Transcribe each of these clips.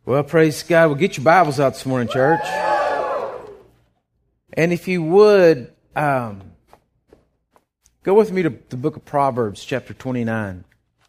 Well, praise God. Well, get your Bibles out this morning, church. And if you would, go with me to the book of Proverbs, chapter 29.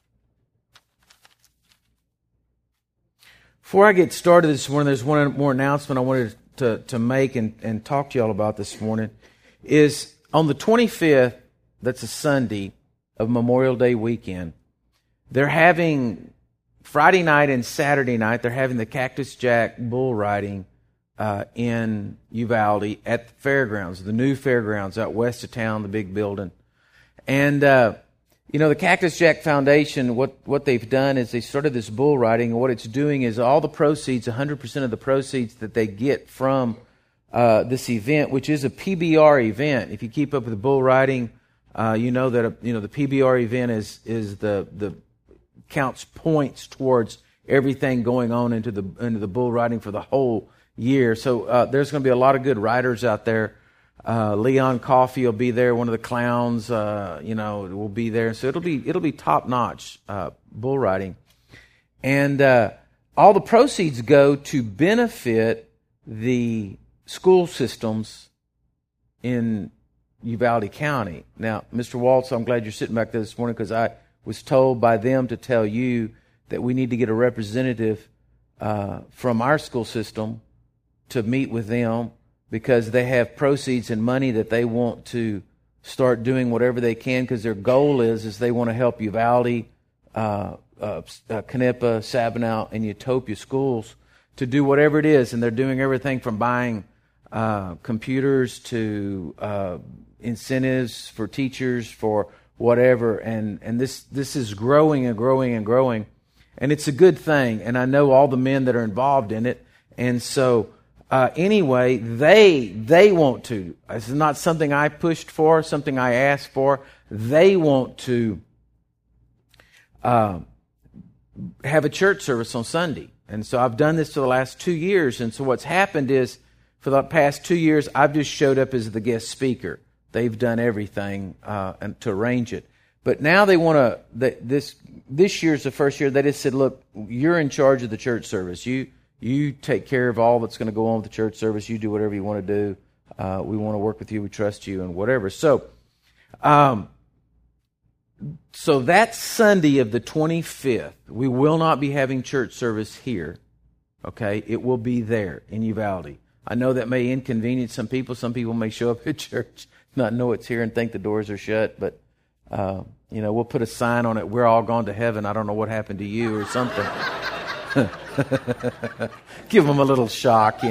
Before I get started this morning, there's one more announcement I wanted to make and talk to you all about this morning. Is on the 25th, that's a Sunday of Memorial Day weekend, they're having Friday night and Saturday night, they're having the Cactus Jack bull riding in Uvalde at the fairgrounds, the new fairgrounds out west of town, the big building. And, the Cactus Jack Foundation, what they've done is they started this bull riding, and what it's doing is all the proceeds, 100% of the proceeds that they get from this event, which is a PBR event. If you keep up with the bull riding, you know that the PBR event is the counts points towards everything going on into the bull riding for the whole year. So there's going to be a lot of good riders out there. Leon Coffey will be there. One of the clowns, will be there. So it'll be top notch bull riding, and all the proceeds go to benefit the school systems in Uvalde County. Now, Mr. Waltz, I'm glad you're sitting back there this morning because I was told by them to tell you that we need to get a representative from our school system to meet with them because they have proceeds and money that they want to start doing whatever they can because their goal is they want to help Uvalde, Canepa, Sabinal, and Utopia schools to do whatever it is. And they're doing everything from buying computers to incentives for teachers, for whatever, and this is growing and growing and growing, and it's a good thing. And I know all the men that are involved in it, and so anyway, they want to. This is not something I pushed for, something I asked for. They want to have a church service on Sunday, and so I've done this for the last 2 years. And so what's happened is, for the past 2 years, I've just showed up as the guest speaker. They've done everything to arrange it. But now they want to, this year's the first year, they just said, look, you're in charge of the church service. You take care of all that's going to go on with the church service. You do whatever you want to do. We want to work with you. We trust you and whatever. So that Sunday of the 25th, we will not be having church service here. Okay? It will be there in Uvalde. I know that may inconvenience some people. Some people may show up at church, not know it's here and think the doors are shut. But, we'll put a sign on it. We're all gone to heaven. I don't know what happened to you or something. Give them a little shock,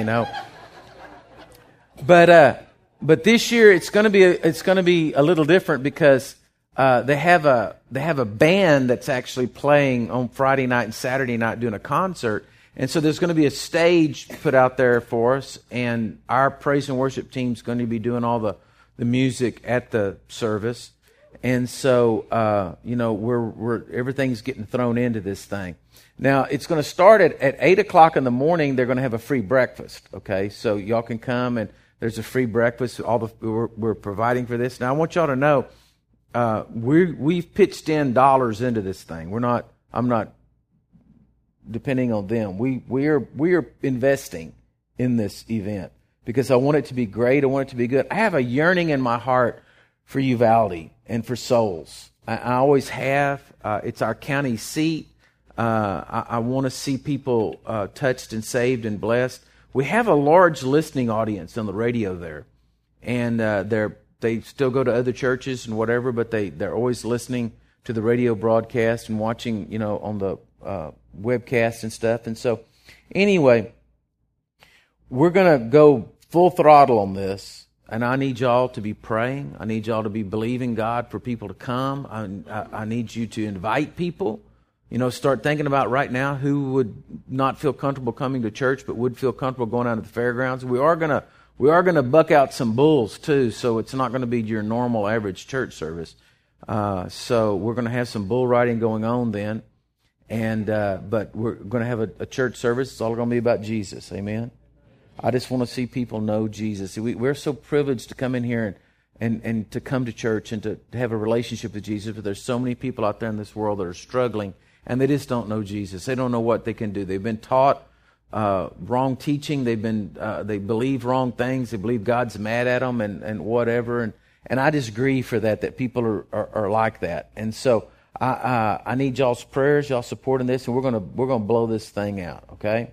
But this year it's going to be a little different because they have a band that's actually playing on Friday night and Saturday night doing a concert. And so there's going to be a stage put out there for us, and our praise and worship team's going to be doing all the music at the service. And so, we're everything's getting thrown into this thing. Now, it's going to start at 8 o'clock in the morning. They're going to have a free breakfast, okay? So y'all can come, and there's a free breakfast. We're providing for this. Now, I want y'all to know, we've pitched in dollars into this thing. I'm not depending on them. We are investing in this event because I want it to be great. I want it to be good. I have a yearning in my heart for Uvalde and for souls. I always have. It's our county seat. I want to see people touched and saved and blessed. We have a large listening audience on the radio there, and they still go to other churches and whatever, but they're always listening to the radio broadcast and watching, on the webcast and stuff. And so anyway, we're going to go full throttle on this, and I need y'all to be praying. I need y'all to be believing God for people to come. I need you to invite people. Start thinking about right now who would not feel comfortable coming to church but would feel comfortable going out to the fairgrounds. We are gonna buck out some bulls too, so it's not going to be your normal average church service. So we're going to have some bull riding going on then. And but we're going to have a church service. It's all going to be about Jesus. Amen. I just want to see people know Jesus. We're so privileged to come in here and to come to church and to have a relationship with Jesus. But there's so many people out there in this world that are struggling, and they just don't know Jesus. They don't know what they can do. They've been taught wrong teaching. They've been they believe wrong things. They believe God's mad at them and whatever. And I just grieve for that people are like that. And so I need y'all's prayers, y'all supporting this, and we're gonna blow this thing out. Okay.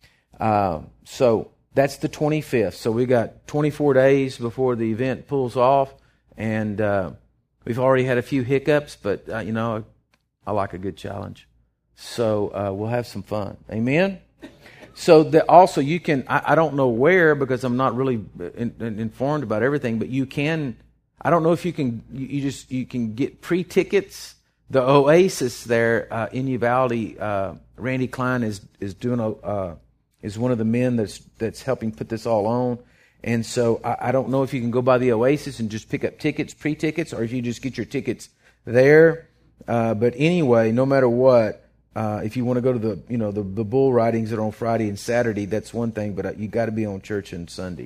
So that's the 25th. So we got 24 days before the event pulls off, and we've already had a few hiccups, but I like a good challenge. So we'll have some fun. Amen. So that also you can. I don't know where because I'm not really informed about everything, but you can. I don't know if you can. You can get pre-tickets. The Oasis there in Uvalde. Randy Klein is doing is one of the men that's helping put this all on. And so I don't know if you can go by the Oasis and just pick up tickets, pre-tickets, or if you just get your tickets there. But anyway, no matter what, if you want to go to the bull ridings that are on Friday and Saturday, that's one thing. But you got to be on church on Sunday.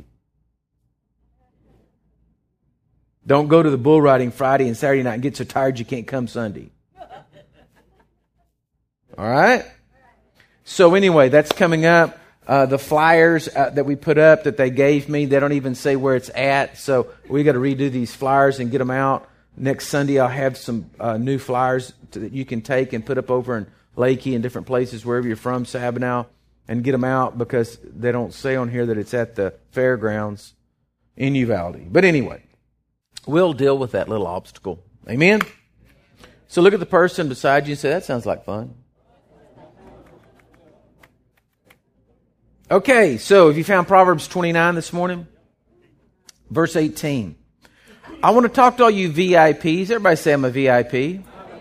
Don't go to the bull riding Friday and Saturday night and get so tired you can't come Sunday. All right. So anyway, that's coming up. The flyers that we put up that they gave me, they don't even say where it's at. So we got to redo these flyers and get them out. Next Sunday, I'll have some new flyers that you can take and put up over in Lakey and different places, wherever you're from, Sabinal, and get them out because they don't say on here that it's at the fairgrounds in Uvalde. But anyway, we'll deal with that little obstacle. Amen? So look at the person beside you and say, that sounds like fun. Okay, so have you found Proverbs 29 this morning? Verse 18. I want to talk to all you VIPs. Everybody say I'm a VIP.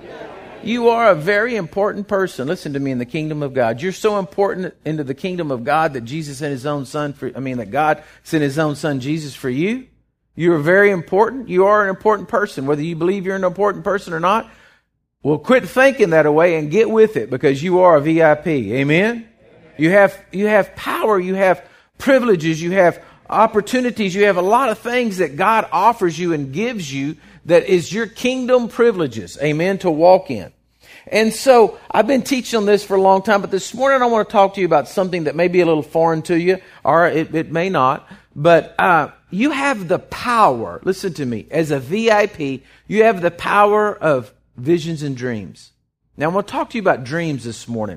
You are a very important person. Listen to me, in the kingdom of God. You're so important into the kingdom of God that Jesus sent his own son that God sent his own son Jesus for you. You're very important. You are an important person. Whether you believe you're an important person or not, well, quit thinking that way and get with it because you are a VIP. Amen? You have power, you have privileges, you have opportunities, you have a lot of things that God offers you and gives you that is your kingdom privileges, amen, to walk in. And so I've been teaching on this for a long time, but this morning I want to talk to you about something that may be a little foreign to you, or it may not, but you have the power, listen to me, as a VIP, you have the power of visions and dreams. Now I'm going to talk to you about dreams this morning.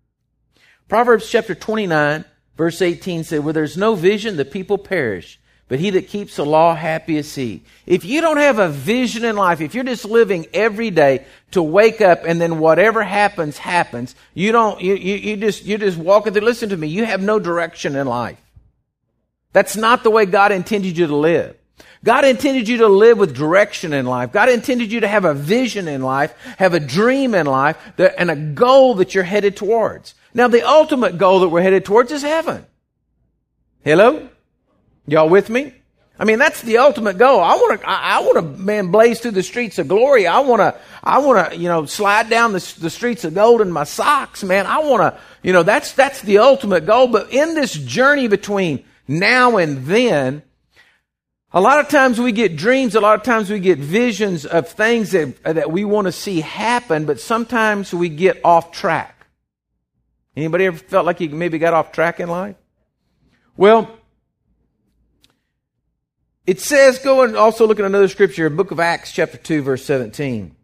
Proverbs chapter 29, verse 18 said, where there's no vision, the people perish. But he that keeps the law, happy is he. If you don't have a vision in life, if you're just living every day to wake up and then whatever happens, happens, you're just walking through. Listen to me, you have no direction in life. That's not the way God intended you to live. God intended you to live with direction in life. God intended you to have a vision in life, have a dream in life, and a goal that you're headed towards. Now, the ultimate goal that we're headed towards is heaven. Hello? Y'all with me? I mean, that's the ultimate goal. I want to, man, blaze through the streets of glory. I want to, slide down the streets of gold in my socks, man. I want to, that's the ultimate goal. But in this journey between now and then, a lot of times we get dreams, a lot of times we get visions of things that we want to see happen, but sometimes we get off track. Anybody ever felt like you maybe got off track in life? Well, it says, go and also look at another scripture, book of Acts chapter 2, verse 17.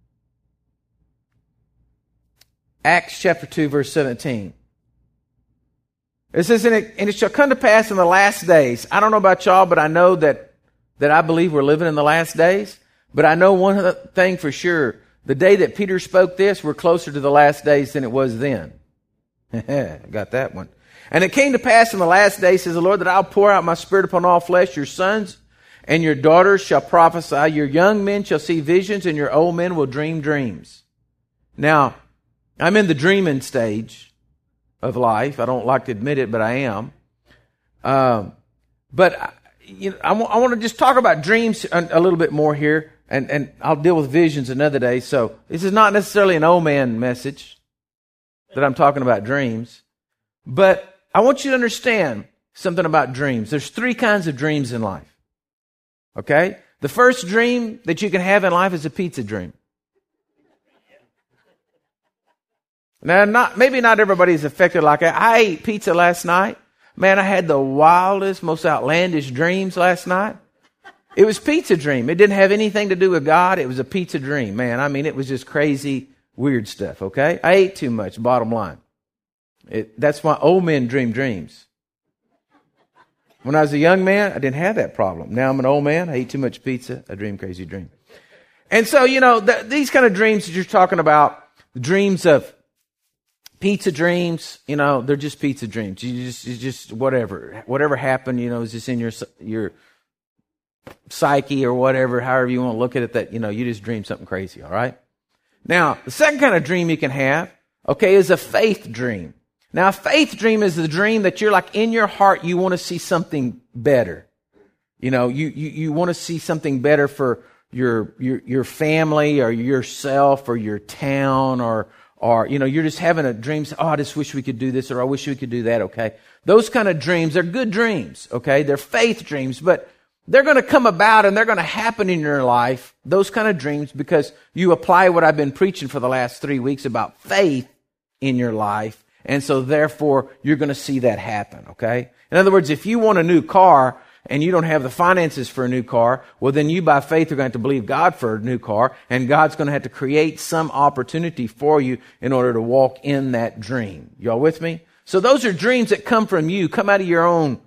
Acts chapter 2, verse 17. It says, and it shall come to pass in the last days. I don't know about y'all, but I know that I believe we're living in the last days. But I know one thing for sure. The day that Peter spoke this, we're closer to the last days than it was then. Got that one. And it came to pass in the last days, says the Lord, that I'll pour out my spirit upon all flesh. Your sons and your daughters shall prophesy. Your young men shall see visions, and your old men will dream dreams. Now, I'm in the dreaming stage of life. I don't like to admit it, but I am. But I want to just talk about dreams a little bit more here, and I'll deal with visions another day. So this is not necessarily an old man message that I'm talking about dreams, but I want you to understand something about dreams. There's three kinds of dreams in life. Okay? The first dream that you can have in life is a pizza dream. Now, maybe not everybody's affected like that. I ate pizza last night. Man, I had the wildest, most outlandish dreams last night. It was pizza dream. It didn't have anything to do with God. It was a pizza dream, man. I mean, it was just crazy, weird stuff, okay? I ate too much, bottom line. That's why old men dream dreams. When I was a young man, I didn't have that problem. Now I'm an old man. I eat too much pizza. I dream crazy dream. And so, these kind of dreams that you're talking about, dreams of pizza dreams, they're just pizza dreams. You just whatever happened, is just in your psyche or whatever, however you want to look at it, that, you just dream something crazy, all right? Now, the second kind of dream you can have, okay, is a faith dream. Now, a faith dream is the dream that you're like in your heart, you want to see something better. You want to see something better for your family or yourself or your town or you're just having a dream. Oh, I just wish we could do this, or I wish we could do that. Okay. Those kind of dreams, they're good dreams. Okay. They're faith dreams, but they're going to come about and they're going to happen in your life. Those kind of dreams, because you apply what I've been preaching for the last 3 weeks about faith in your life. And so therefore you're going to see that happen. Okay. In other words, if you want a new car and you don't have the finances for a new car, well, then you by faith are going to have to believe God for a new car, and God's going to have to create some opportunity for you in order to walk in that dream. Y'all with me? So those are dreams that come from you, come out of your own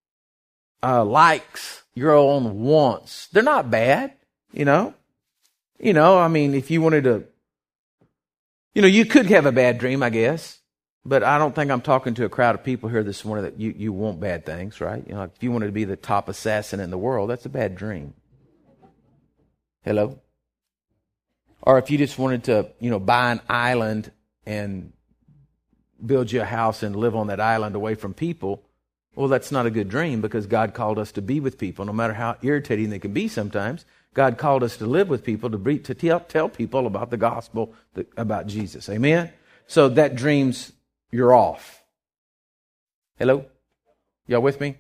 likes, your own wants. They're not bad, I mean, if you wanted to, you could have a bad dream, I guess. But I don't think I'm talking to a crowd of people here this morning that you want bad things, right? If you wanted to be the top assassin in the world, that's a bad dream. Hello? Or if you just wanted to, buy an island and build you a house and live on that island away from people, well, that's not a good dream, because God called us to be with people, no matter how irritating they can be sometimes. God called us to live with people, to tell people about the gospel, about Jesus. Amen? So that dream's, you're off. Hello? Y'all with me?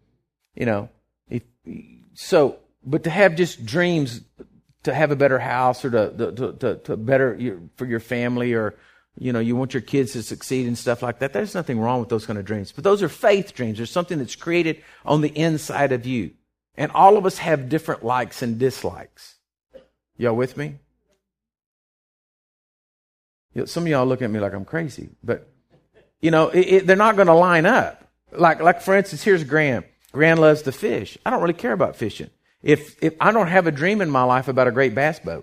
But to have just dreams to have a better house, or to better for your family, or, you want your kids to succeed and stuff like that, there's nothing wrong with those kind of dreams. But those are faith dreams. There's something that's created on the inside of you. And all of us have different likes and dislikes. Y'all with me? Some of y'all look at me like I'm crazy, but they're not going to line up. Like for instance, here's Graham. Graham loves to fish. I don't really care about fishing. If I don't have a dream in my life about a great bass boat.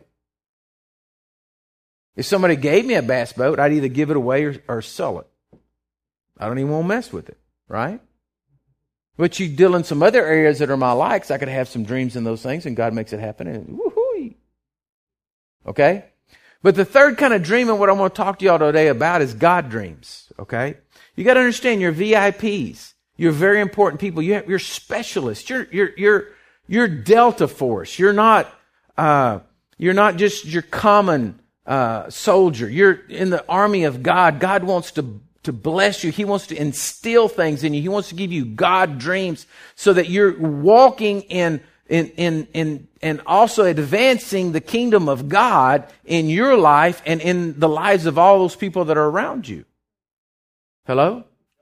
If somebody gave me a bass boat, I'd either give it away or sell it. I don't even want to mess with it, right? But you deal in some other areas that are my likes, I could have some dreams in those things, and God makes it happen, and woohoo! Okay? But the third kind of dream, and what I want to talk to y'all today about, is God dreams. Okay? You got to understand, you're VIPs. You're very important people. You're specialists. You're Delta Force. You're not just your common soldier. You're in the army of God. God wants to bless you. He wants to instill things in you. He wants to give you God dreams so that you're walking in and also advancing the kingdom of God in your life and in the lives of all those people that are around you. Hello?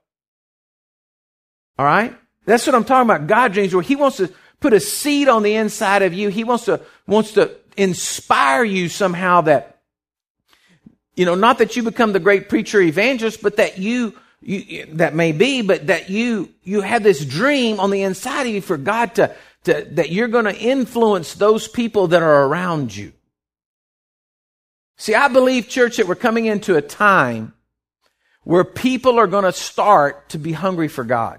All right? That's what I'm talking about. God dreams, where He wants to put a seed on the inside of you. He wants to inspire you somehow that, not that you become the great preacher evangelist, but that that may be, but that you have this dream on the inside of you for God that you're going to influence those people that are around you. See, I believe, church, that we're coming into a time where people are going to start to be hungry for God.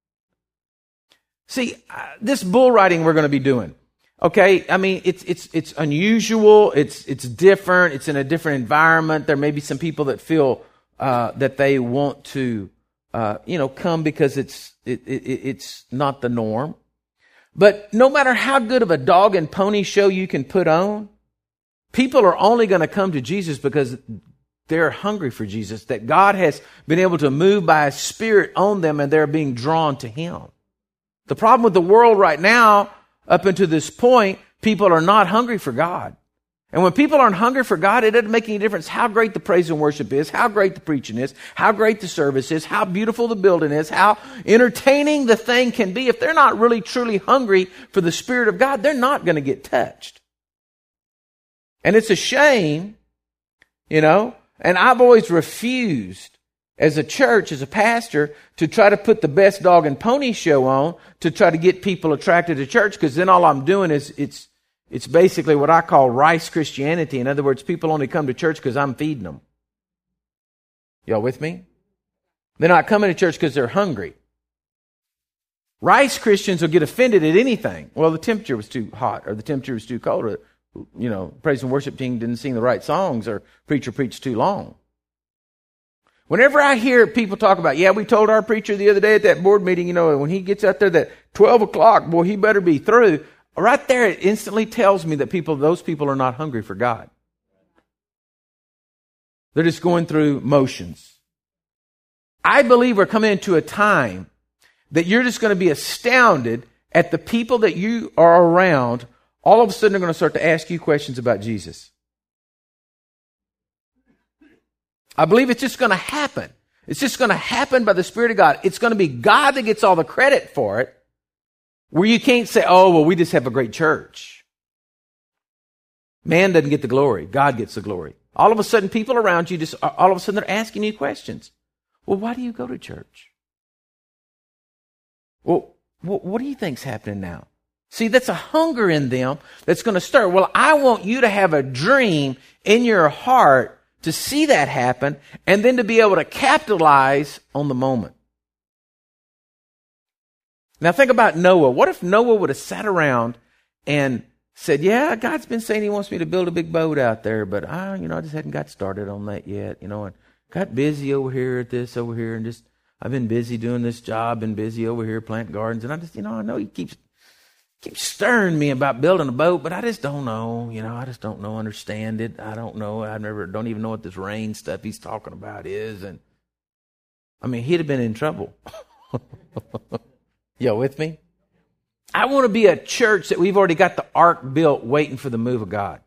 See, this bull riding we're going to be doing, okay? I mean, it's unusual. It's different. It's in a different environment. There may be some people that feel that they want to, come because it's not the norm. But no matter how good of a dog and pony show you can put on, people are only going to come to Jesus because they're hungry for Jesus, that God has been able to move by His Spirit on them and they're being drawn to Him. The problem with the world right now, up until this point, people are not hungry for God. And when people aren't hungry for God, it doesn't make any difference how great the praise and worship is, how great the preaching is, how great the service is, how beautiful the building is, how entertaining the thing can be. If they're not really truly hungry for the Spirit of God, they're not going to get touched. And it's a shame, and I've always refused as a church, as a pastor, to try to put the best dog and pony show on to try to get people attracted to church, because then all I'm doing is it's basically what I call rice Christianity. In other words, people only come to church because I'm feeding them. Y'all with me? They're not coming to church because they're hungry. Rice Christians will get offended at anything. Well, the temperature was too hot, or the temperature was too cold, or, praise and worship team didn't sing the right songs, or preacher preached too long. Whenever I hear people talk about, we told our preacher the other day at that board meeting, when he gets out there that 12 o'clock, boy, he better be through. Right there, it instantly tells me that those people are not hungry for God. They're just going through motions. I believe we're coming into a time that you're just going to be astounded at the people that you are around. All of a sudden, they're going to start to ask you questions about Jesus. I believe it's just going to happen. It's just going to happen by the Spirit of God. It's going to be God that gets all the credit for it, where you can't say, we just have a great church. Man doesn't get the glory. God gets the glory. All of a sudden, people around you all of a sudden, they're asking you questions. Well, why do you go to church? Well, what do you think's happening now? See, that's a hunger in them that's going to stir. Well, I want you to have a dream in your heart to see that happen, and then to be able to capitalize on the moment. Now think about Noah. What if Noah would have sat around and said, God's been saying He wants me to build a big boat out there, but I just hadn't got started on that yet, and got busy over here at this over here, and I've been busy doing this job, been busy over here planting gardens, and I know He keeps stirring me about building a boat, but I just don't know, I just don't know, understand it. I don't know. Don't even know what this rain stuff He's talking about is. And he'd have been in trouble. Y'all with me? I want to be a church that we've already got the ark built waiting for the move of God.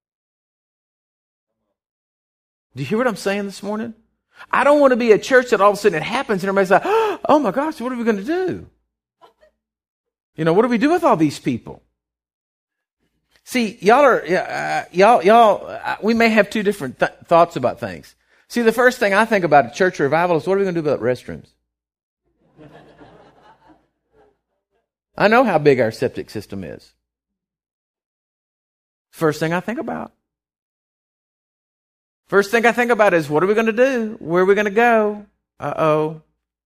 Do you hear what I'm saying this morning? I don't want to be a church that all of a sudden it happens and everybody's like, oh my gosh, what are we going to do? What do we do with all these people? See, we may have two different thoughts about things. See, the first thing I think about a church revival is, what are we going to do about restrooms? I know how big our septic system is. First thing I think about. First thing I think about is, what are we going to do? Where are we going to go? Uh-oh.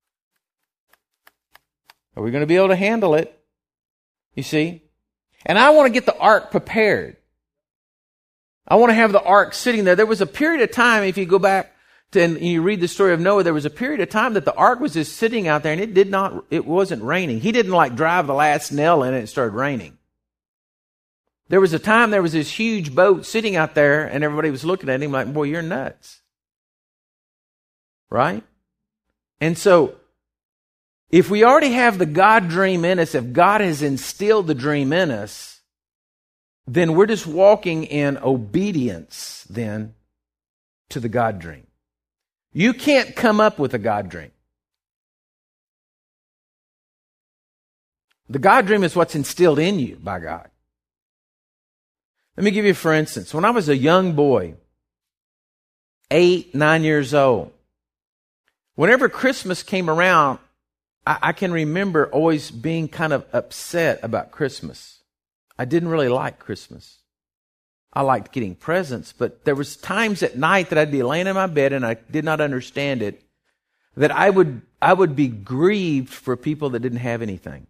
Are we going to be able to handle it? You see? And I want to get the ark prepared. I want to have the ark sitting there. There was a period of time, if you go back and you read the story of Noah, there was a period of time that the ark was just sitting out there and it wasn't raining. He didn't drive the last nail in it and it started raining. There was a time there was this huge boat sitting out there and everybody was looking at him like, boy, you're nuts. Right? And so, if we already have the God dream in us, if God has instilled the dream in us, then we're just walking in obedience then to the God dream. You can't come up with a God dream. The God dream is what's instilled in you by God. Let me give you, for instance, when I was a young boy, 8, 9 years old, whenever Christmas came around, I can remember always being kind of upset about Christmas. I didn't really like Christmas. I liked getting presents, but there was times at night that I'd be laying in my bed and I did not understand it, that I would be grieved for people that didn't have anything.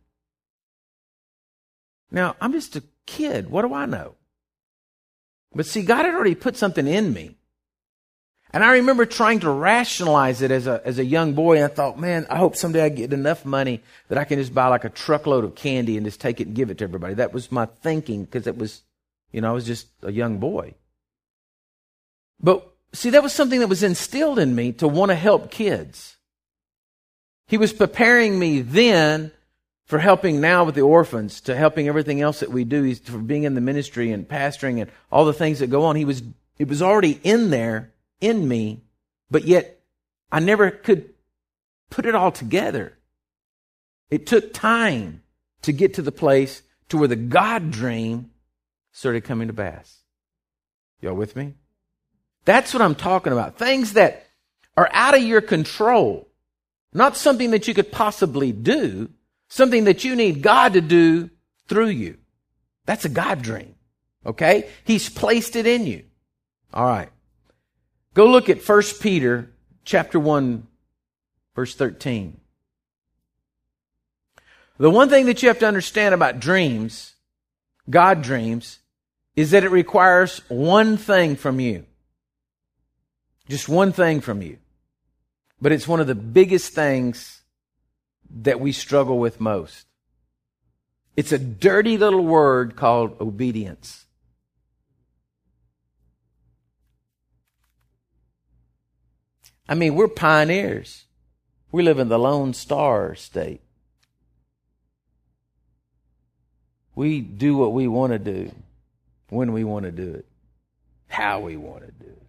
Now, I'm just a kid. What do I know? But see, God had already put something in me. And I remember trying to rationalize it as a young boy, and I thought, man, I hope someday I get enough money that I can just buy like a truckload of candy and just take it and give it to everybody. That was my thinking, because it was, I was just a young boy. But see, that was something that was instilled in me to want to help kids. He was preparing me then for helping now with the orphans, to helping everything else that we do. He's for being in the ministry and pastoring and all the things that go on. It was already in there, in me, but yet I never could put it all together. It took time to get to the place to where the God dream started coming to pass. Y'all with me? That's what I'm talking about. Things that are out of your control. Not something that you could possibly do. Something that you need God to do through you. That's a God dream. Okay? He's placed it in you. All right. Go look at 1 Peter chapter 1, verse 13. The one thing that you have to understand about dreams, God dreams, is that it requires one thing from you. Just one thing from you. But it's one of the biggest things that we struggle with most. It's a dirty little word called obedience. I mean, we're pioneers. We live in the Lone Star State. We do what we want to do, when we want to do it, how we want to do it.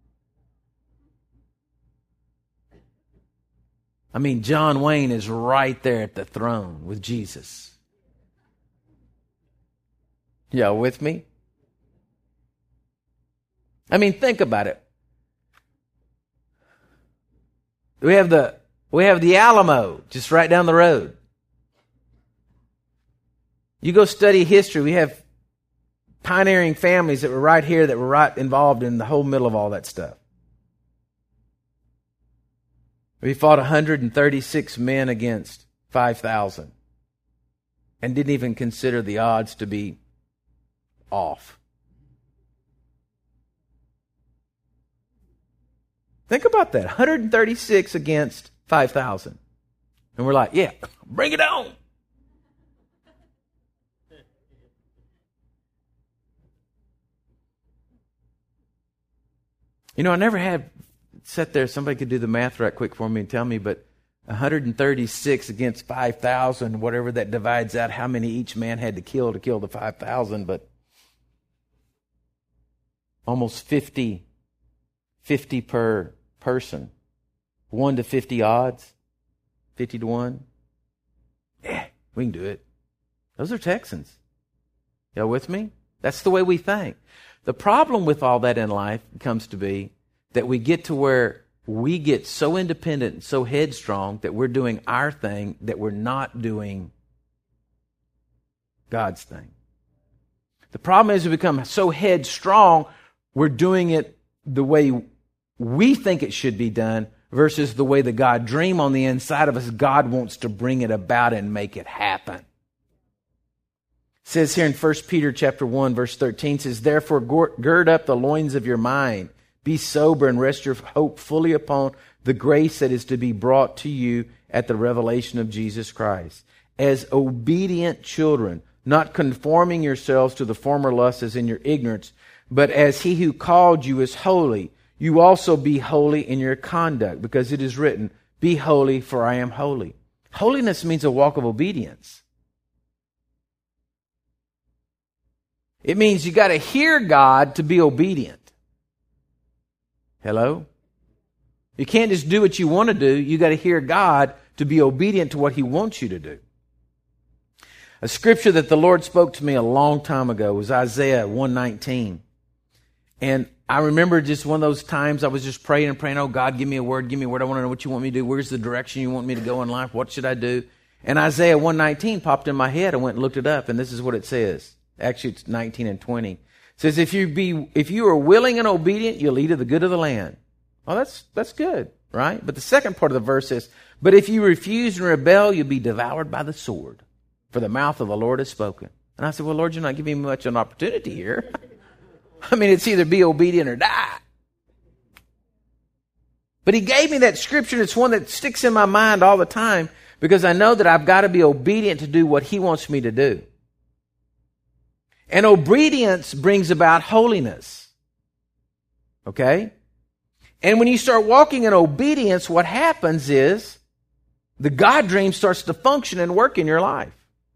I mean, John Wayne is right there at the throne with Jesus. Y'all with me? I mean, think about it. We have the Alamo just right down the road. You go study history, we have pioneering families that were right here, that were right involved in the whole middle of all that stuff. We fought 136 men against 5,000 and didn't even consider the odds to be off. Think about that. 136 against 5,000. And we're like, yeah, bring it on. You know, I never had sat there, somebody could do the math right quick for me and tell me, but 136 against 5,000, whatever that divides out, how many each man had to kill the 5,000, but almost 50 per person. 1 to 50 odds, 50 to 1. Yeah, we can do it. Those are Texans. Y'all with me? That's the way we think. The problem with all that in life comes to be that we get to where we get so independent and so headstrong that we're doing our thing, that we're not doing God's thing. The problem is we become so headstrong, we're doing it the way we think it should be done versus the way the God dream on the inside of us. God wants to bring it about and make it happen. It says here in 1 Peter chapter 1, verse 13, says, therefore gird up the loins of your mind. Be sober and rest your hope fully upon the grace that is to be brought to you at the revelation of Jesus Christ. As obedient children, not conforming yourselves to the former lusts as in your ignorance, but as he who called you is holy, you also be holy in your conduct, because it is written, be holy, for I am holy. Holiness means a walk of obedience. It means you got to hear God to be obedient. Hello? You can't just do what you want to do. You got to hear God to be obedient to what He wants you to do. A scripture that the Lord spoke to me a long time ago was Isaiah 1:19. And I remember just one of those times I was just praying and praying, oh God, give me a word, I want to know what you want me to do. Where's the direction you want me to go in life? What should I do? And Isaiah 1:19 popped in my head. I went and looked it up, and this is what it says. Actually, it's 19 and 20. It says, if you are willing and obedient, you'll eat of the good of the land. Oh, that's good, right? But the second part of the verse says, but if you refuse and rebel, you'll be devoured by the sword, for the mouth of the Lord has spoken. And I said, well, Lord, you're not giving me much an opportunity here. I mean, it's either be obedient or die. But He gave me that scripture, and it's one that sticks in my mind all the time, because I know that I've got to be obedient to do what He wants me to do. And obedience brings about holiness. Okay? And when you start walking in obedience, what happens is the God dream starts to function and work in your life.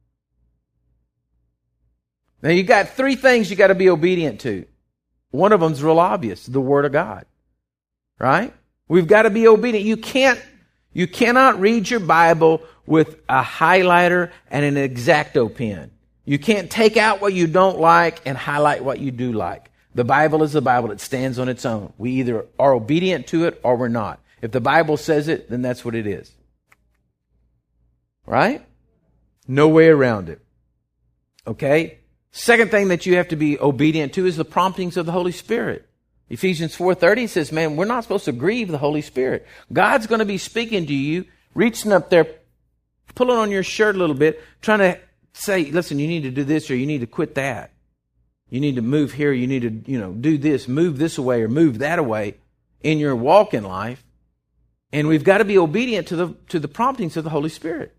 Now you got three things you got to be obedient to. One of them's real obvious, the Word of God. Right? We've got to be obedient. You cannot read your Bible with a highlighter and an X-Acto pen. You can't take out what you don't like and highlight what you do like. The Bible is the Bible. It stands on its own. We either are obedient to it or we're not. If the Bible says it, then that's what it is. Right? No way around it. Okay? Second thing that you have to be obedient to is the promptings of the Holy Spirit. Ephesians 4:30 says, man, we're not supposed to grieve the Holy Spirit. God's going to be speaking to you, reaching up there, pulling on your shirt a little bit, trying to say, listen, you need to do this or you need to quit that. You need to move here. You need to, do this, move this away or move that away in your walk in life. And we've got to be obedient to the promptings of the Holy Spirit.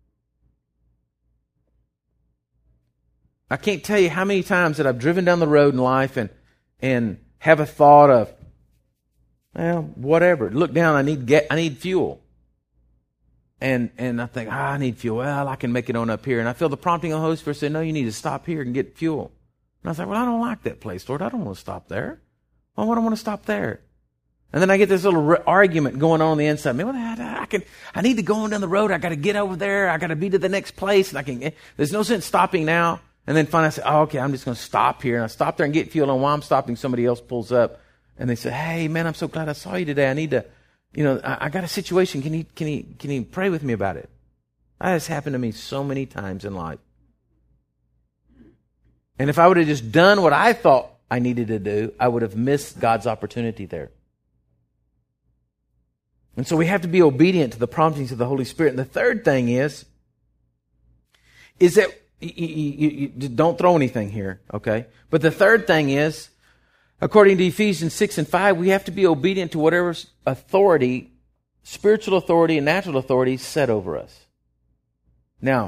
I can't tell you how many times that I've driven down the road in life and have a thought of, well, whatever. Look down, I need fuel. And I think, I need fuel. Well, I can make it on up here. And I feel the prompting of the Holy Spirit say, no, you need to stop here and get fuel. And I was like, well, I don't like that place, Lord. I don't want to stop there. Well, I don't want to stop there. And then I get this little argument going on the inside. Man, I need to go on down the road. I got to get over there. I got to be to the next place. And there's no sense stopping now. And then finally I say, okay, I'm just going to stop here. And I stop there and get fuel. And while I'm stopping, somebody else pulls up. And they say, hey, man, I'm so glad I saw you today. I need to, I got a situation. Can you pray with me about it? That has happened to me so many times in life. And if I would have just done what I thought I needed to do, I would have missed God's opportunity there. And so we have to be obedient to the promptings of the Holy Spirit. And the third thing is that you don't throw anything here, okay? But the third thing is, according to Ephesians 6 and 5, we have to be obedient to whatever authority, spiritual authority and natural authority set over us. Now,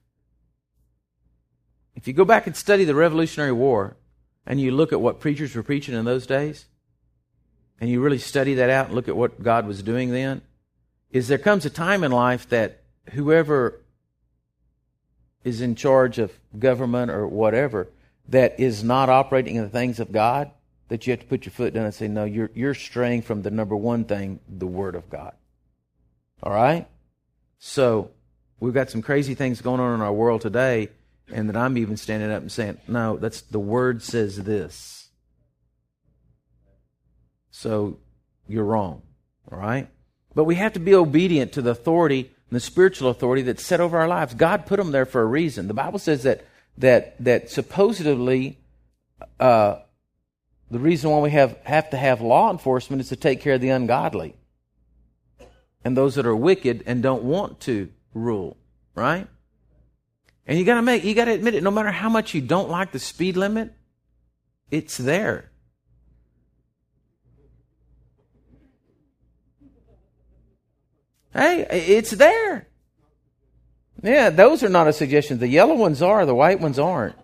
if you go back and study the Revolutionary War, and you look at what preachers were preaching in those days, and you really study that out and look at what God was doing then, is there comes a time in life that whoever is in charge of government or whatever that is not operating in the things of God, that you have to put your foot down and say, no, you're straying from the number one thing, the Word of God. All right? So we've got some crazy things going on in our world today, and that I'm even standing up and saying, no, that's the Word says this. So you're wrong. All right? But we have to be obedient to the authority and the spiritual authority that's set over our lives. God put them there for a reason. The Bible says that supposedly the reason why we have to have law enforcement is to take care of the ungodly and those that are wicked and don't want to rule, right? And you got to admit it. No matter how much you don't like the speed limit, it's there. Hey, it's there. Yeah, those are not a suggestion. The yellow ones are, the white ones aren't.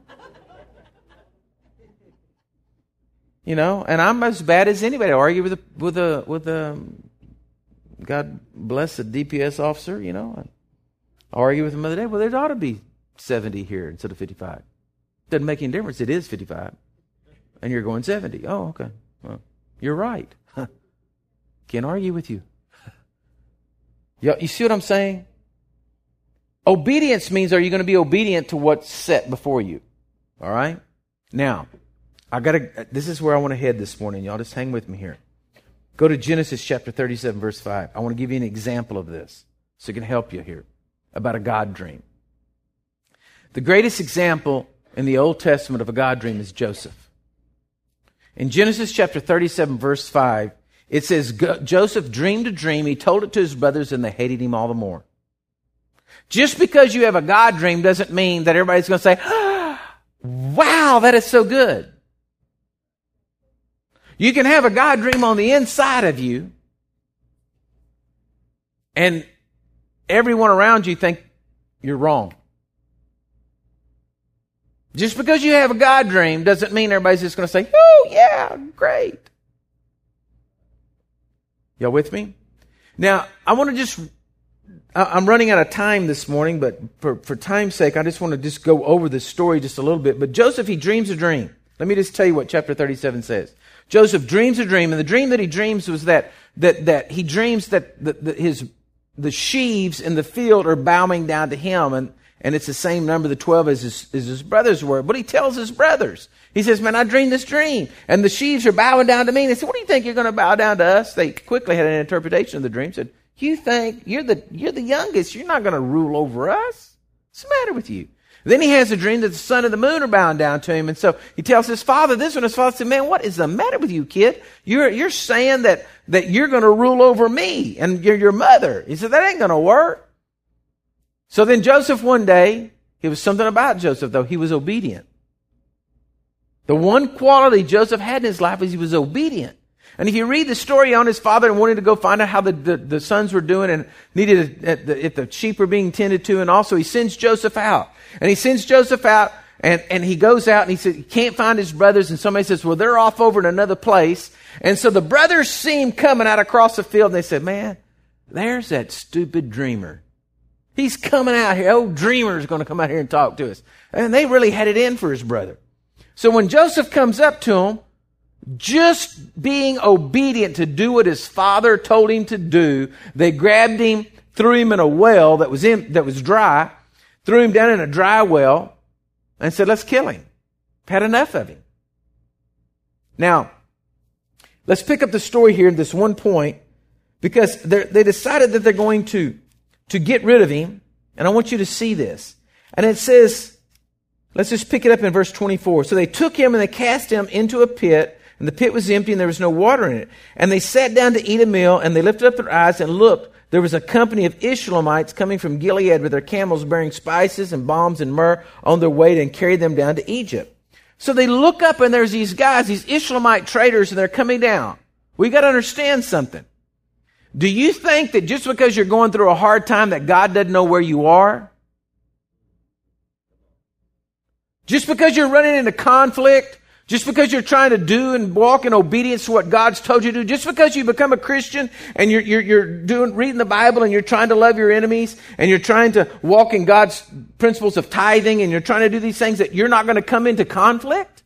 And I'm as bad as anybody. I argue with a God bless the DPS officer, I argue with him the other day. Well, there ought to be 70 here instead of 55. Doesn't make any difference. It is 55. And you're going 70. Oh, okay. Well, you're right. Can't argue with you. You see what I'm saying? Obedience means, are you going to be obedient to what's set before you? All right? Now, this is where I want to head this morning. Y'all just hang with me here. Go to Genesis chapter 37, verse 5. I want to give you an example of this so it can help you here about a God dream. The greatest example in the Old Testament of a God dream is Joseph. In Genesis chapter 37, verse 5, it says, Joseph dreamed a dream. He told it to his brothers, and they hated him all the more. Just because you have a God dream doesn't mean that everybody's going to say, wow, that is so good. You can have a God dream on the inside of you, and everyone around you think you're wrong. Just because you have a God dream doesn't mean everybody's just going to say, oh, yeah, great. Y'all with me? Now, I want to just I'm running out of time this morning, but for time's sake, I just want to just go over this story just a little bit. But Joseph, he dreams a dream. Let me just tell you what chapter 37 says. Joseph dreams a dream, and the dream that he dreams was that he dreams that the sheaves in the field are bowing down to him, and it's the same number, the 12, as his brothers were. But he tells his brothers, he says, man, I dreamed this dream, and the sheaves are bowing down to me. And they said, what do you think, you're going to bow down to us? They quickly had an interpretation of the dream, said, you think you're the youngest, you're not going to rule over us? What's the matter with you? Then he has a dream that the sun and the moon are bowing down to him. And so he tells his father this one. His father said, man, what is the matter with you, kid? You're saying that you're going to rule over me and you're your mother. He said, that ain't going to work. So then Joseph one day, it was something about Joseph though, he was obedient. The one quality Joseph had in his life was he was obedient. And if you read the story on his father and wanted to go find out how the sons were doing and needed if the sheep were being tended to, and also he sends Joseph out. And he sends Joseph out, and he goes out, and he said he can't find his brothers, and somebody says, well, they're off over in another place. And so the brothers see him coming out across the field, and they said, man, there's that stupid dreamer. He's coming out here. Old dreamer's going to come out here and talk to us. And they really had it in for his brother. So when Joseph comes up to him, just being obedient to do what his father told him to do, they grabbed him, threw him in a well that was dry, threw him down in a dry well, and said, let's kill him. Had enough of him. Now, let's pick up the story here at this one point, because they decided that they're going to get rid of him, and I want you to see this. And it says, let's just pick it up in verse 24. So they took him and they cast him into a pit, and the pit was empty and there was no water in it. And they sat down to eat a meal, and they lifted up their eyes and looked. There was a company of Ishmaelites coming from Gilead with their camels bearing spices and balms and myrrh on their way and carried them down to Egypt. So they look up and there's these guys, these Ishmaelite traders, and they're coming down. We got to understand something. Do you think that just because you're going through a hard time that God doesn't know where you are? Just because you're running into conflict, just because you're trying to do and walk in obedience to what God's told you to do, just because you become a Christian and you're reading the Bible and you're trying to love your enemies and you're trying to walk in God's principles of tithing and you're trying to do these things, that you're not going to come into conflict?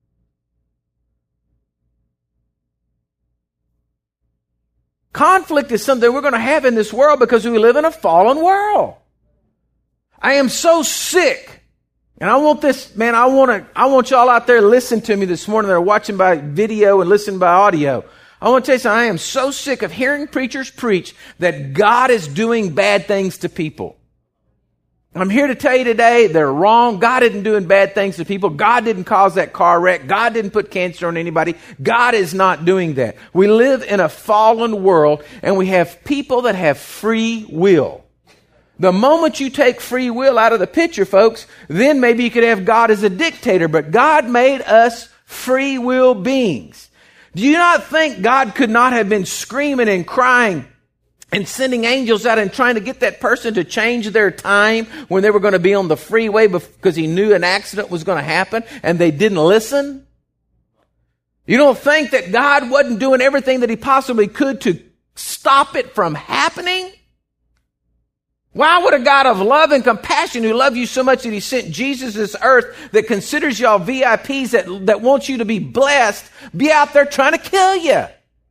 Conflict is something we're going to have in this world because we live in a fallen world. I am so sick. And I want this, man, I want y'all out there listening to me this morning that are watching by video and listening by audio. I want to tell you something. I am so sick of hearing preachers preach that God is doing bad things to people. I'm here to tell you today, they're wrong. God isn't doing bad things to people. God didn't cause that car wreck. God didn't put cancer on anybody. God is not doing that. We live in a fallen world, and we have people that have free will. The moment you take free will out of the picture, folks, then maybe you could have God as a dictator. But God made us free will beings. Do you not think God could not have been screaming and crying and sending angels out and trying to get that person to change their time when they were going to be on the freeway because he knew an accident was going to happen and they didn't listen? You don't think that God wasn't doing everything that he possibly could to stop it from happening? Why would a God of love and compassion who loved you so much that he sent Jesus to this earth, that considers y'all VIPs, that wants you to be blessed, be out there trying to kill you?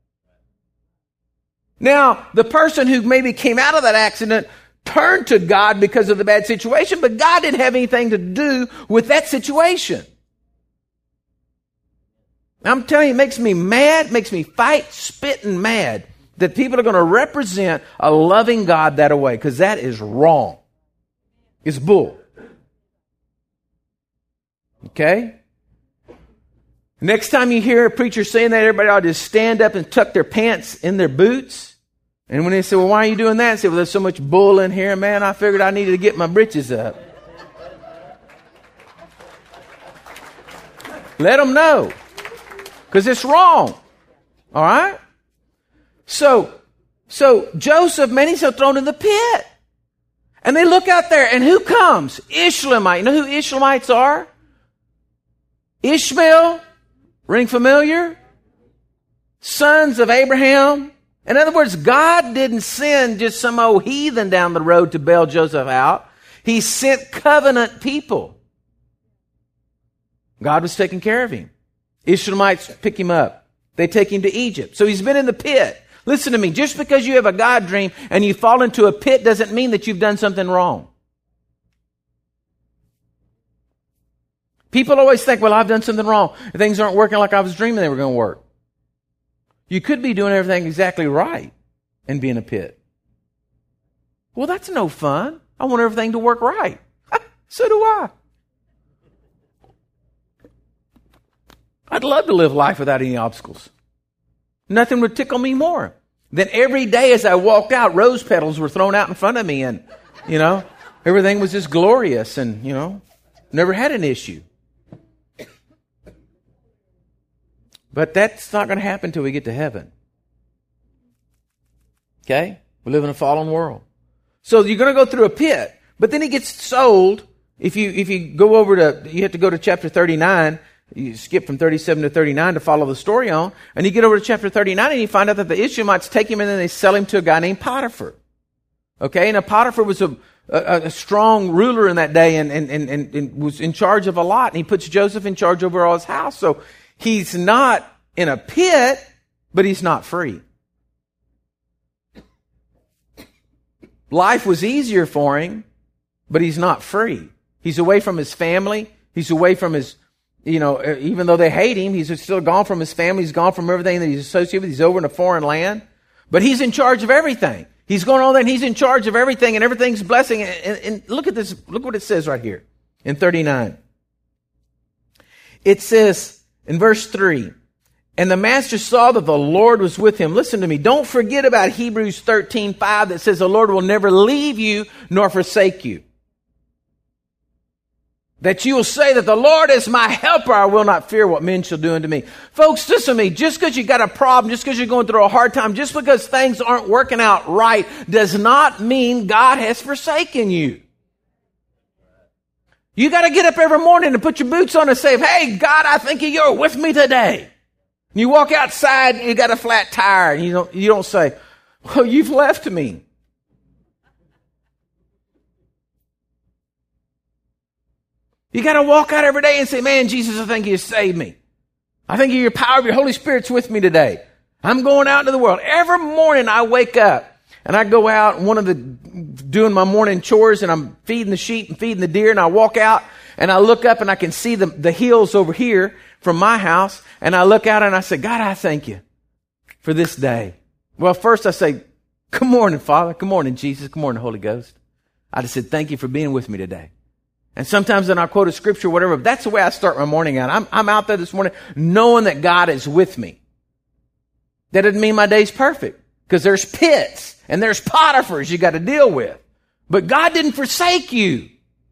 Now, the person who maybe came out of that accident turned to God because of the bad situation, but God didn't have anything to do with that situation. I'm telling you, it makes me mad, makes me fight, spitting mad that people are going to represent a loving God that way, because that is wrong. It's bull. Okay? Next time you hear a preacher saying that, everybody ought to just stand up and tuck their pants in their boots. And when they say, well, why are you doing that? I say, well, there's so much bull in here, man, I figured I needed to get my britches up. Let them know. Because it's wrong. All right? So Joseph, man, he's thrown in the pit. And they look out there, and who comes? Ishmaelite. You know who Ishmaelites are? Ishmael, ring familiar? Sons of Abraham, In other words, God didn't send just some old heathen down the road to bail Joseph out. He sent covenant people. God was taking care of him. Ishmaelites pick him up. They take him to Egypt. So he's been in the pit. Listen to me. Just because you have a God dream and you fall into a pit doesn't mean that you've done something wrong. People always think, well, I've done something wrong. Things aren't working like I was dreaming they were going to work. You could be doing everything exactly right and be in a pit. Well, that's no fun. I want everything to work right. So do I. I'd love to live life without any obstacles. Nothing would tickle me more than every day as I walked out, rose petals were thrown out in front of me and, everything was just glorious and, never had an issue. But that's not going to happen until we get to heaven. Okay? We live in a fallen world. So you're going to go through a pit. But then he gets sold. If you go over you have to go to chapter 39. You skip from 37 to 39 to follow the story on. And you get over to chapter 39 and you find out that the Ishmaelites take him and then they sell him to a guy named Potiphar. Okay? And Potiphar was a strong ruler in that day and was in charge of a lot. And he puts Joseph in charge over all his house. So he's not in a pit, but he's not free. Life was easier for him, but he's not free. He's away from his family. He's away from his, even though they hate him, he's still gone from his family. He's gone from everything that he's associated with. He's over in a foreign land, but he's in charge of everything. He's going on there and he's in charge of everything and everything's blessing. And look at this. Look what it says right here in 39. It says in verse 3, and the master saw that the Lord was with him. Listen to me. Don't forget about Hebrews 13:5 that says the Lord will never leave you nor forsake you. That you will say that the Lord is my helper. I will not fear what men shall do unto me. Folks, listen to me. Just because you got a problem, just because you're going through a hard time, just because things aren't working out right, does not mean God has forsaken you. You got to get up every morning and put your boots on and say, hey, God, I think you're with me today. You walk outside and you got a flat tire and you don't say, well, you've left me. You got to walk out every day and say, man, Jesus, I think you saved me. I think your power of your Holy Spirit's with me today. I'm going out into the world. Every morning I wake up and I go out and doing my morning chores and I'm feeding the sheep and feeding the deer and I walk out and I look up and I can see the hills over here from my house and I look out and I say, God, I thank you for this day. Well, first I say, good morning, Father. Good morning, Jesus. Good morning, Holy Ghost. I just said, thank you for being with me today. And sometimes then I'll quote a scripture, whatever. That's the way I start my morning out. I'm out there this morning knowing that God is with me. That doesn't mean my day's perfect because there's pits and there's Potiphars you got to deal with. But God didn't forsake you.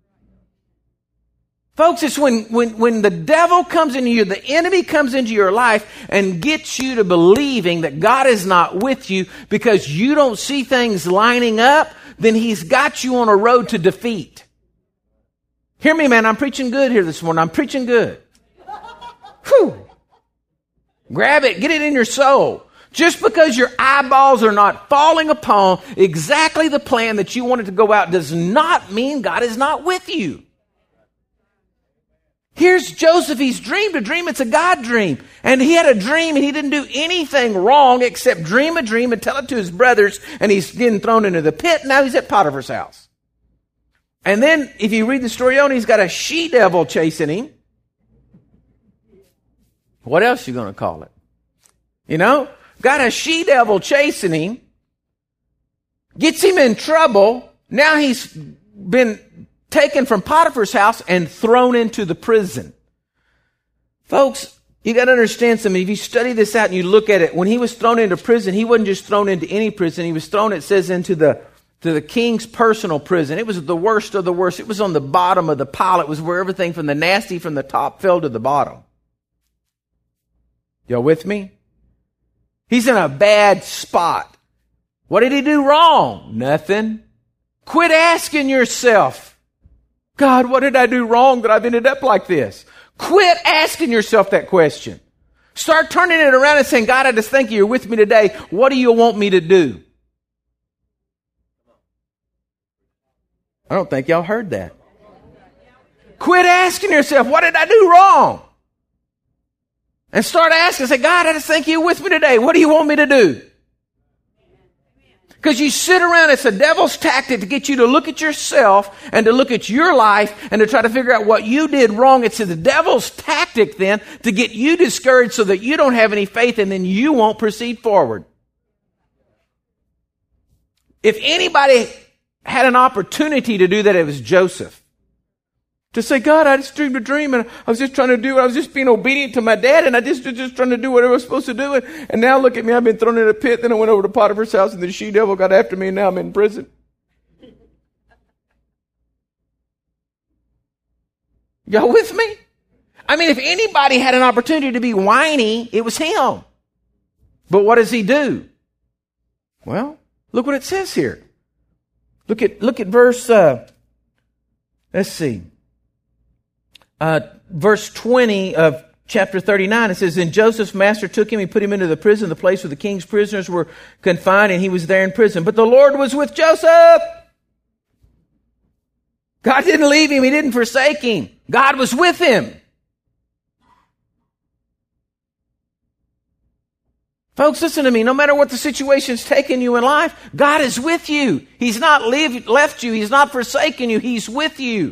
Folks, it's when the devil comes into you, the enemy comes into your life and gets you to believing that God is not with you because you don't see things lining up, then he's got you on a road to defeat. Hear me, man. I'm preaching good here this morning. I'm preaching good. Whew. Grab it. Get it in your soul. Just because your eyeballs are not falling upon exactly the plan that you wanted to go out does not mean God is not with you. Here's Joseph. He's dreamed a dream. It's a God dream. And he had a dream and he didn't do anything wrong except dream a dream and tell it to his brothers. And he's getting thrown into the pit. Now he's at Potiphar's house. And then if you read the story on, he's got a she-devil chasing him. What else you going to call it? Got a she-devil chasing him. Gets him in trouble. Now he's been taken from Potiphar's house and thrown into the prison. Folks, you got to understand something. If you study this out and you look at it, when he was thrown into prison, he wasn't just thrown into any prison. He was thrown, it says, into the king's personal prison. It was the worst of the worst. It was on the bottom of the pile. It was where everything from the nasty from the top fell to the bottom. Y'all with me? He's in a bad spot. What did he do wrong? Nothing. Quit asking yourself, God, what did I do wrong that I've ended up like this? Quit asking yourself that question. Start turning it around and saying, God, I just thank you. You're with me today. What do you want me to do? I don't think y'all heard that. Quit asking yourself, what did I do wrong? And start asking, say, God, I just thank you with me today. What do you want me to do? Because you sit around, it's a devil's tactic to get you to look at yourself and to look at your life and to try to figure out what you did wrong. It's the devil's tactic then to get you discouraged so that you don't have any faith and then you won't proceed forward. If anybody had an opportunity to do that, it was Joseph. To say, God, I just dreamed a dream and I was just trying to do it. I was just being obedient to my dad and I just trying to do what I was supposed to do. And now look at me, I've been thrown in a pit. Then I went over to Potiphar's house and the she-devil got after me and now I'm in prison. Y'all with me? I mean, if anybody had an opportunity to be whiny, it was him. But what does he do? Well, look what it says here. Look at verse, let's see. Verse 20 of chapter 39, it says, Then Joseph's master took him, he put him into the prison, the place where the king's prisoners were confined, and he was there in prison. But the Lord was with Joseph. God didn't leave him, he didn't forsake him. God was with him. Folks, listen to me. No matter what the situation's taken you in life, God is with you. He's not left you. He's not forsaken you. He's with you.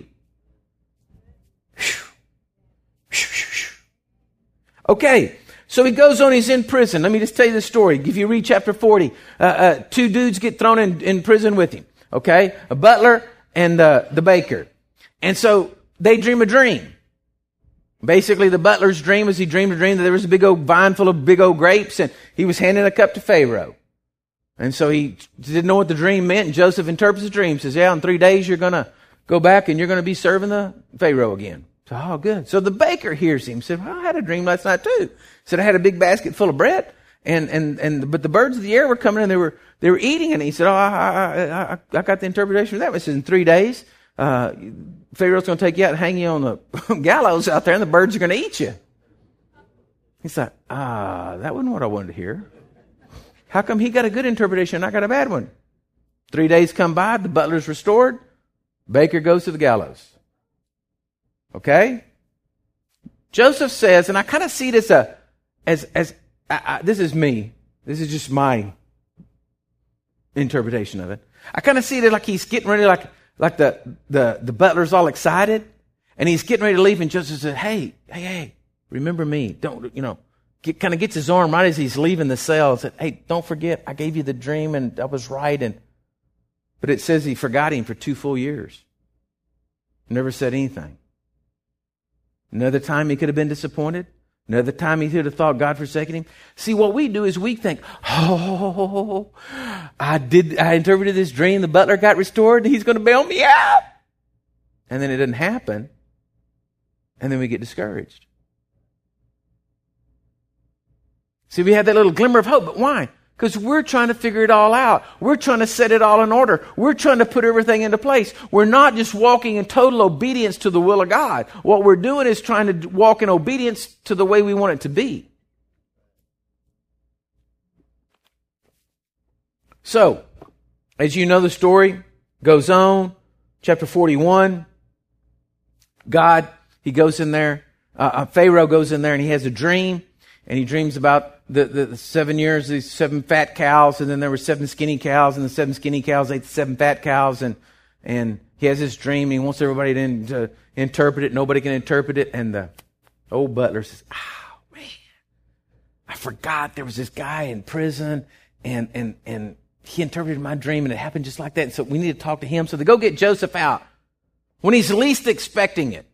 Okay, so he goes on, he's in prison. Let me just tell you the story. If you read chapter 40, two dudes get thrown in prison with him. Okay, a butler and the baker. And so they dream a dream. Basically, the butler's dream is he dreamed a dream that there was a big old vine full of big old grapes and he was handing a cup to Pharaoh. And so he didn't know what the dream meant. And Joseph interprets the dream, says, yeah, in 3 days you're going to go back and you're going to be serving the Pharaoh again. So, oh, good. So the baker hears him, said, well, I had a dream last night too. Said, I had a big basket full of bread but the birds of the air were coming and they were eating. And he said, oh, I got the interpretation of that. It says in 3 days, Pharaoh's going to take you out and hang you on the gallows out there and the birds are going to eat you. He said, that wasn't what I wanted to hear. How come he got a good interpretation and I got a bad one? 3 days come by, the butler's restored, baker goes to the gallows. Okay? Joseph says, and I kind of see this as this is me. This is just my interpretation of it. I kind of see it like he's getting ready, like the butler's all excited, and he's getting ready to leave, and Joseph said, hey, remember me. Don't, kind of gets his arm right as he's leaving the cell and said, hey, don't forget, I gave you the dream and I was right. But it says he forgot him for 2 full years. Never said anything. Another time he could have been disappointed. Another time he could have thought God forsaken him. See, what we do is we think, I interpreted this dream, the butler got restored, and he's going to bail me out. And then it doesn't happen. And then we get discouraged. See, we have that little glimmer of hope, but why? Because we're trying to figure it all out. We're trying to set it all in order. We're trying to put everything into place. We're not just walking in total obedience to the will of God. What we're doing is trying to walk in obedience to the way we want it to be. So, as you know, the story goes on. Chapter 41, God, he goes in there. Pharaoh goes in there and he has a dream. And he dreams about the 7 years, these 7 fat cows, and then there were 7 skinny cows, and the 7 skinny cows ate the 7 fat cows, and he has this dream, and he wants everybody to interpret it. Nobody can interpret it, and the old butler says, oh, man, I forgot there was this guy in prison, and he interpreted my dream, and it happened just like that, and so we need to talk to him. So they go get Joseph out when he's least expecting it.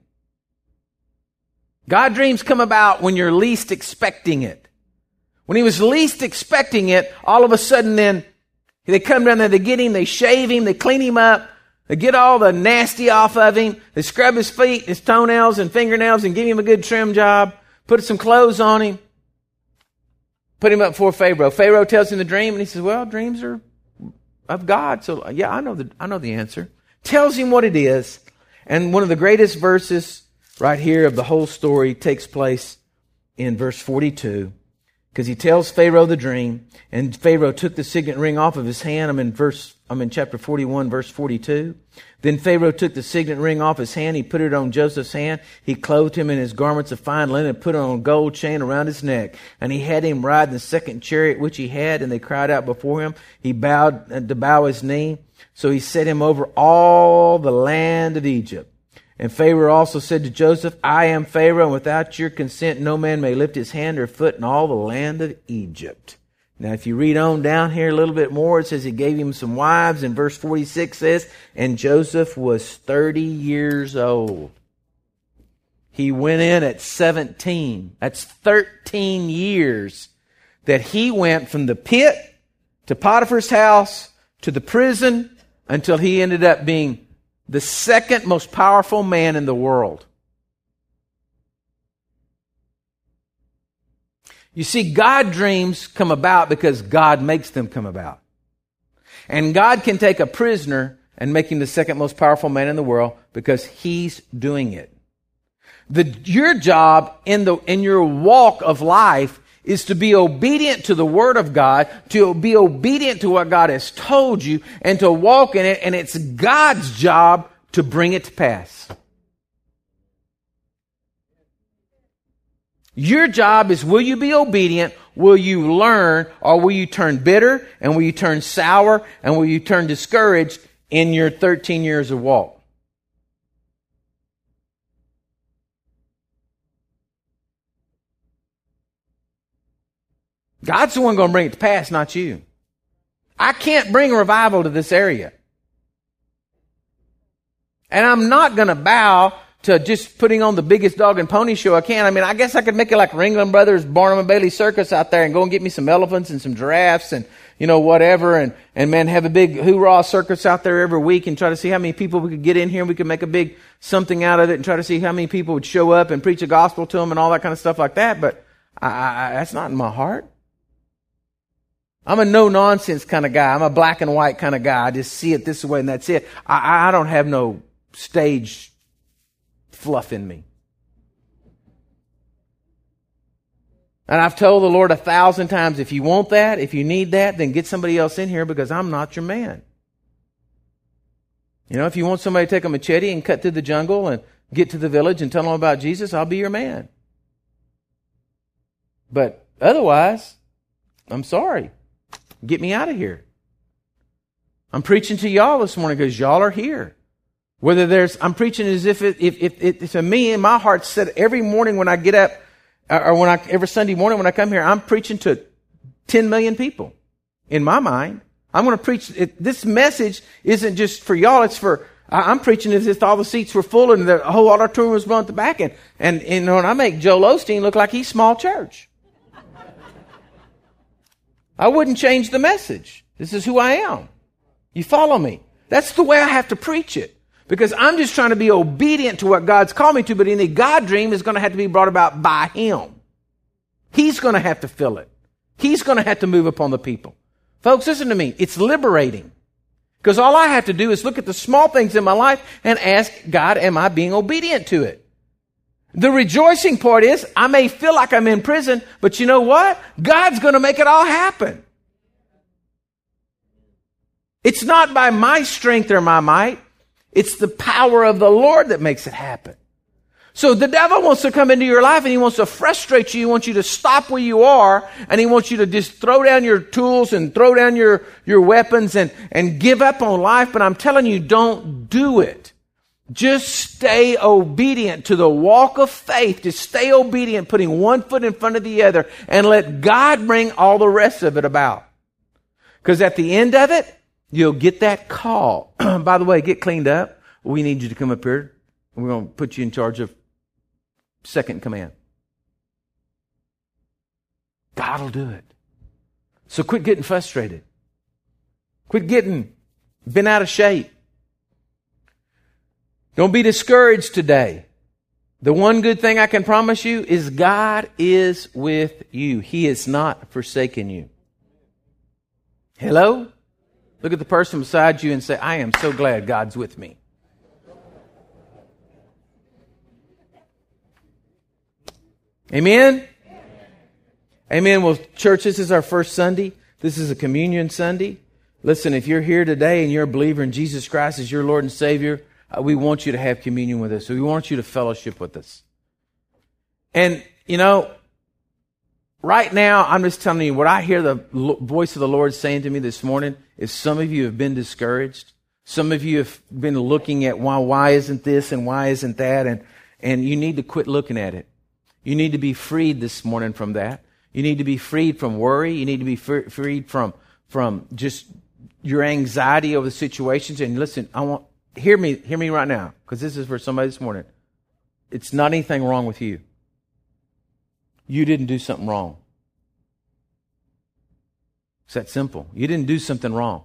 God dreams come about when you're least expecting it. When he was least expecting it, all of a sudden then, they come down there, they get him, they shave him, they clean him up, they get all the nasty off of him, they scrub his feet, his toenails and fingernails and give him a good trim job, put some clothes on him, put him up before Pharaoh. Pharaoh tells him the dream and he says, well, dreams are of God. So yeah, I know the answer. Tells him what it is. And one of the greatest verses right here of the whole story takes place in verse 42, because he tells Pharaoh the dream, and Pharaoh took the signet ring off of his hand. I'm in chapter 41, verse 42. Then Pharaoh took the signet ring off his hand. He put it on Joseph's hand. He clothed him in his garments of fine linen and put on a gold chain around his neck. And he had him ride in the second chariot which he had, and they cried out before him. He bowed to bow his knee. So he set him over all the land of Egypt. And Pharaoh also said to Joseph, I am Pharaoh, and without your consent no man may lift his hand or foot in all the land of Egypt. Now, if you read on down here a little bit more, it says he gave him some wives. And verse 46 says, and Joseph was 30 years old. He went in at 17. That's 13 years that he went from the pit to Potiphar's house to the prison until he ended up being the second most powerful man in the world. You see, God dreams come about because God makes them come about. And God can take a prisoner and make him the second most powerful man in the world because He's doing it. Your job in your walk of life is to be obedient to the Word of God, to be obedient to what God has told you, and to walk in it, and it's God's job to bring it to pass. Your job is, will you be obedient, will you learn, or will you turn bitter, and will you turn sour, and will you turn discouraged in your 13 years of walk? God's the one going to bring it to pass, not you. I can't bring revival to this area. And I'm not going to bow to just putting on the biggest dog and pony show I can. I mean, I guess I could make it like Ringling Brothers, Barnum and Bailey Circus out there and go and get me some elephants and some giraffes and, whatever. And man, have a big hoorah circus out there every week and try to see how many people we could get in here and we could make a big something out of it and try to see how many people would show up and preach a gospel to them and all that kind of stuff like that. But that's not in my heart. I'm a no-nonsense kind of guy. I'm a black and white kind of guy. I just see it this way and that's it. I don't have no stage fluff in me. And I've told the Lord 1,000 times, if you want that, if you need that, then get somebody else in here because I'm not your man. If you want somebody to take a machete and cut through the jungle and get to the village and tell them about Jesus, I'll be your man. But otherwise, I'm sorry. Get me out of here. I'm preaching to y'all this morning because y'all are here. I'm preaching as if it's a me in my heart said every morning when I get up, or every Sunday morning when I come here, I'm preaching to 10 million people. In my mind, I'm going to preach. This message isn't just for y'all. It's for, I'm preaching as if all the seats were full and the whole auditorium was run at the back. And I make Joel Osteen look like he's small church. I wouldn't change the message. This is who I am. You follow me? That's the way I have to preach it. Because I'm just trying to be obedient to what God's called me to, but any God dream is going to have to be brought about by Him. He's going to have to fill it. He's going to have to move upon the people. Folks, listen to me. It's liberating. Because all I have to do is look at the small things in my life and ask God, am I being obedient to it? The rejoicing part is, I may feel like I'm in prison, but you know what? God's going to make it all happen. It's not by my strength or my might. It's the power of the Lord that makes it happen. So the devil wants to come into your life and he wants to frustrate you. He wants you to stop where you are and he wants you to just throw down your tools and throw down your weapons and give up on life. But I'm telling you, don't do it. Just stay obedient to the walk of faith. Just stay obedient, putting one foot in front of the other and let God bring all the rest of it about. Because at the end of it, you'll get that call. By the way, get cleaned up. We need you to come up here. We're going to put you in charge of second command. God will do it. So quit getting frustrated. Quit getting bent out of shape. Don't be discouraged today. The one good thing I can promise you is God is with you. He has not forsaken you. Hello? Look at the person beside you and say, I am so glad God's with me. Amen? Amen. Well, church, this is our first Sunday. This is a communion Sunday. Listen, if you're here today and you're a believer in Jesus Christ as your Lord and Savior, we want you to have communion with us. We want you to fellowship with us. And, you know, right now, I'm just telling you, what I hear the voice of the Lord saying to me this morning is some of you have been discouraged. Some of you have been looking at why isn't this and why isn't that, and you need to quit looking at it. You need to be freed this morning from that. You need to be freed from worry. You need to be freed from just your anxiety over the situations. And listen, hear me right now, because this is for somebody this morning. It's not anything wrong with you. You didn't do something wrong. It's that simple. You didn't do something wrong.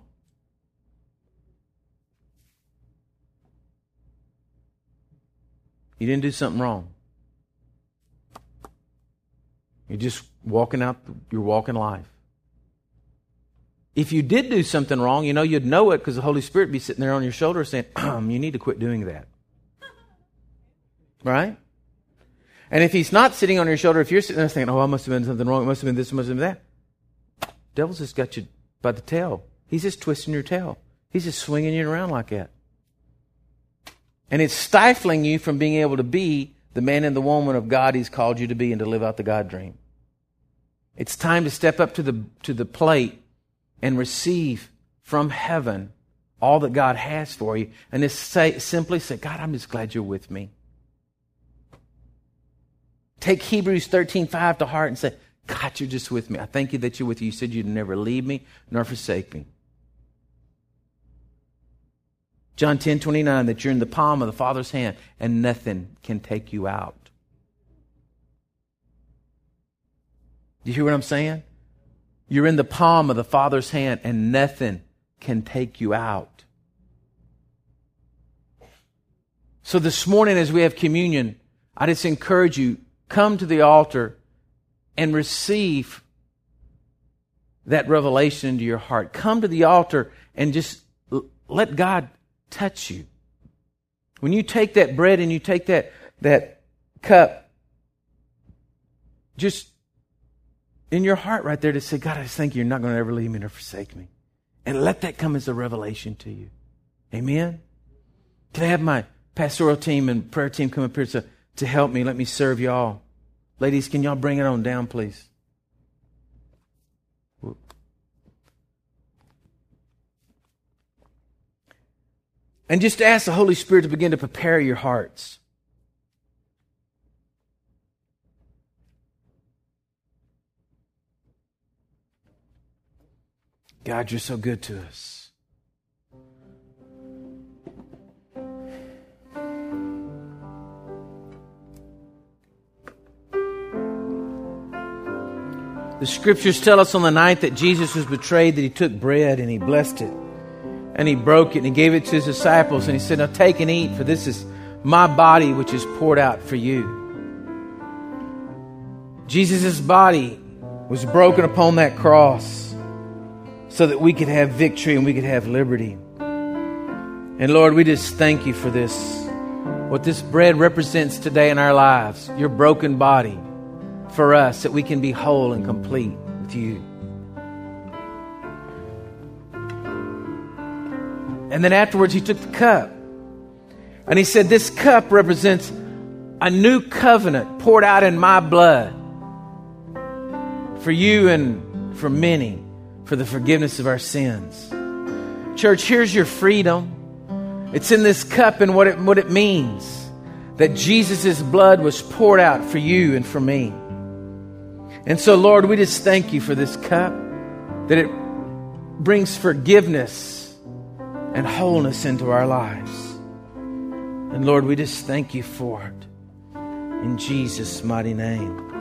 You didn't do something wrong. You're just walking life. If you did do something wrong, you know, you'd know it because the Holy Spirit would be sitting there on your shoulder saying, you need to quit doing that. Right? And if He's not sitting on your shoulder, if you're sitting there thinking, I must have been something wrong, it must have been this, it must have been that. The devil's just got you by the tail. He's just twisting your tail. He's just swinging you around like that. And it's stifling you from being able to be the man and the woman of God He's called you to be and to live out the God dream. It's time to step up to the plate and receive from heaven all that God has for you. And just simply say, God, I'm just glad you're with me. Take Hebrews 13:5 to heart and say, God, you're just with me. I thank you that you're with me. You said you'd never leave me nor forsake me. John 10:29, that you're in the palm of the Father's hand and nothing can take you out. Do you hear what I'm saying? You're in the palm of the Father's hand and nothing can take you out. So this morning as we have communion, I just encourage you, come to the altar and receive that revelation into your heart. Come to the altar and just let God touch you. When you take that bread and you take that cup, just in your heart right there to say, God, I just thank you. You're not going to ever leave me nor forsake me. And let that come as a revelation to you. Amen? Can I have my pastoral team and prayer team come up here to help me? Let me serve y'all. Ladies, can y'all bring it on down, please? And just ask the Holy Spirit to begin to prepare your hearts. God, you're so good to us. The scriptures tell us on the night that Jesus was betrayed that He took bread and He blessed it. And He broke it and He gave it to His disciples. And He said, now take and eat, for this is my body which is poured out for you. Jesus' body was broken upon that cross so that we could have victory and we could have liberty. And Lord, we just thank you for this. What this bread represents today in our lives, your broken body for us, that we can be whole and complete with you. And then afterwards, He took the cup. And He said, this cup represents a new covenant poured out in my blood for you and for many, for the forgiveness of our sins. Church, here's your freedom. It's in this cup and what it means that Jesus' blood was poured out for you and for me. And so, Lord, we just thank you for this cup, that it brings forgiveness and wholeness into our lives. And Lord, we just thank you for it. In Jesus' mighty name.